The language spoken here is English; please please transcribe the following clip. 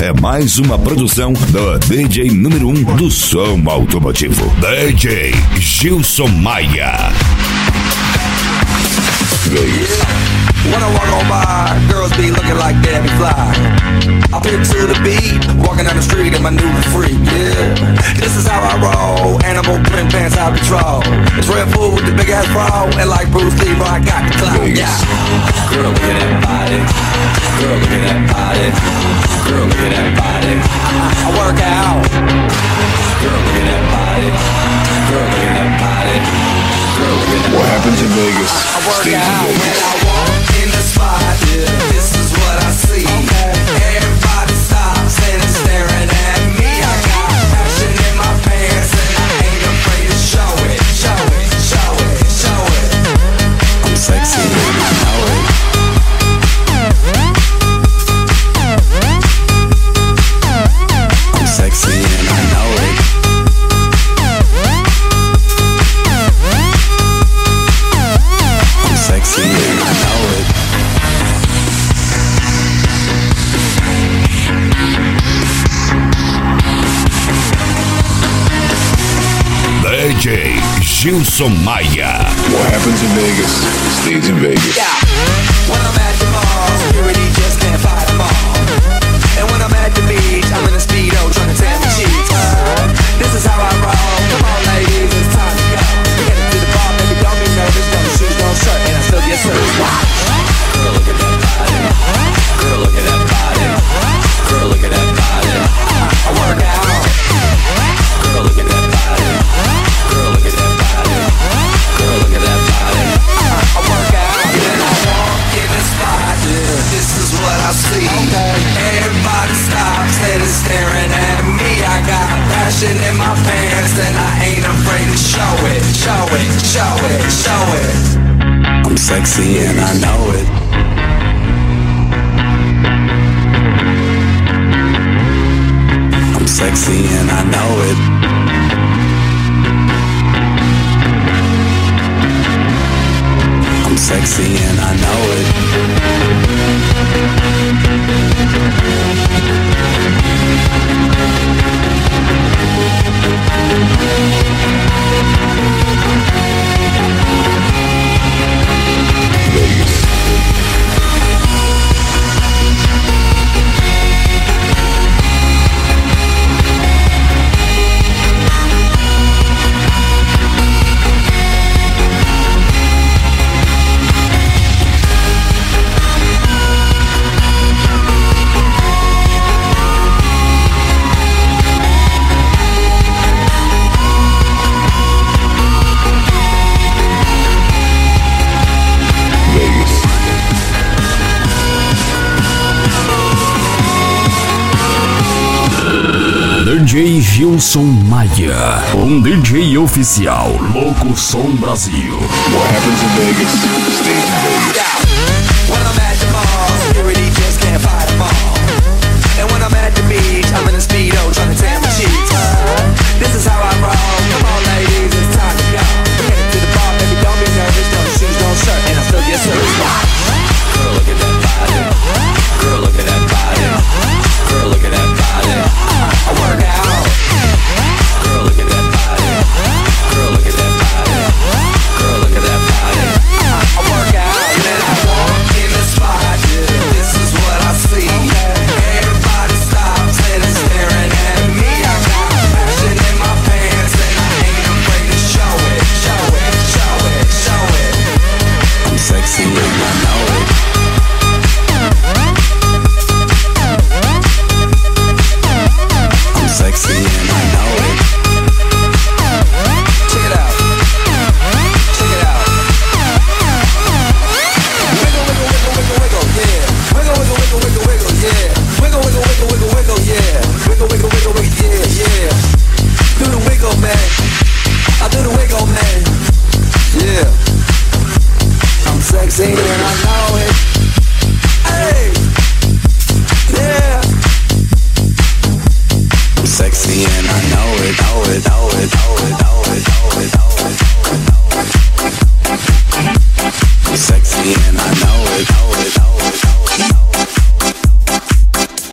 é mais uma produção do DJ número 1 do som automotivo, DJ Gilson Maia. When I walk on by, girls be looking like Debbie Fly. I pick to the beat, walking down the street in my new freak, yeah. This is how I roll, animal print pants out control. It's Red Bull with the big ass bra, and like Bruce Lee, I got the clout, yeah. Girl, look at that body. Girl, look at that body. Girl, look at that body. I work out. Girl, look at that body. Girl, look at that body. Girl, look at that body. What happens in Vegas I work stays in out Vegas. when I walk in the spot, yeah. This is what I see. Everybody stops and is staring at me. I got passion in my pants and I ain't afraid to show it, show it, show it, show it. I'm sexy and I know it. I'm sexy and I know it. I'm sexy and I know it. DJ Gilson Maia. What happens in Vegas stays in Vegas. Yeah. When I'm at the mall, security just can't fight them all. And when I'm at the beach, I'm in a Speedo trying to tan my cheeks. This is how I roll. Come on, ladies, it's time to go. We headed to the bar, baby, don't be nervous. No shoes, no shirt, and I still get served. Girl, look at that body. Girl, look at that body. Girl, look at that body. I work out. Girl, look at that body. Girl, look at that body. Girl, look at that body. I work out and I walk in the spot. Yeah, this is what I see. Everybody stops and is staring at me. I got passion in my pants and I ain't afraid to show it, show it, show it, show it. I'm sexy and I know it. I'm sexy and I know it. I'm sexy and I know it. Vegas. DJ Gilson Maia, DJ oficial, Louco Som Brasil. What happens in Vegas stays in Vegas. Yeah. When I'm at the mall, security just can't fight them all. And when I'm at the beach, I'm in a Speedo trying to tan my cheeks. This is how I roll. Come on, ladies, it's time to go. We headed to the bar, baby, don't be nervous. No shoes, no shirt, and I still get served. Girl, look at that body. Girl, look at that body. Girl, look at that body. I work out. Girl, look at that body. Girl, look at that body. Girl, look at that body. I work out and I walk in the spot. Yeah, this is what I see. Everybody stops and is staring at me. I got passion in my pants and I ain't afraid to show it, show it, show it, show it. I'm sexy and I know it. I'm sexy and I know it. Check it out. Check it out. Wiggle, wiggle, wiggle, wiggle, wiggle, yeah. Wiggle, wiggle, wiggle, wiggle, wiggle, yeah. Wiggle, wiggle, wiggle, wiggle, wiggle, yeah. Wiggle, wiggle, wiggle, wiggle, yeah, yeah. Do the wiggle, man. I do the wiggle, man. Yeah. I'm sexy and I know it. Hey. Yeah. I'm sexy and I know it, know it, know it, know it, know it, know it, know it, know it. I'm sexy and